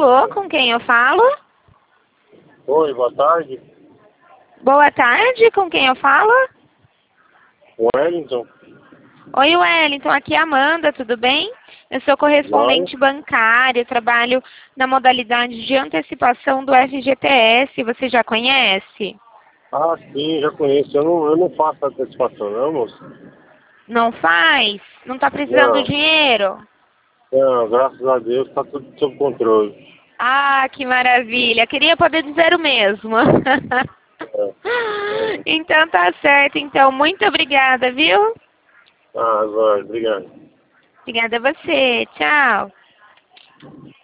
Alô, com quem eu falo? Oi, boa tarde. Boa tarde, com quem eu falo? Wellington. Oi, Wellington, aqui é a Amanda, tudo bem? Eu sou correspondente bancário, trabalho na modalidade de antecipação do FGTS, você já conhece? Ah, sim, já conheço. Eu não faço antecipação, não, moço. Não faz? Não está precisando do Não, dinheiro? não, graças a Deus está tudo sob controle. Ah, que maravilha! Queria poder dizer o mesmo. É. Então tá certo, então. Muito obrigada, viu? Ah, vai, obrigado. Obrigada a você. Tchau.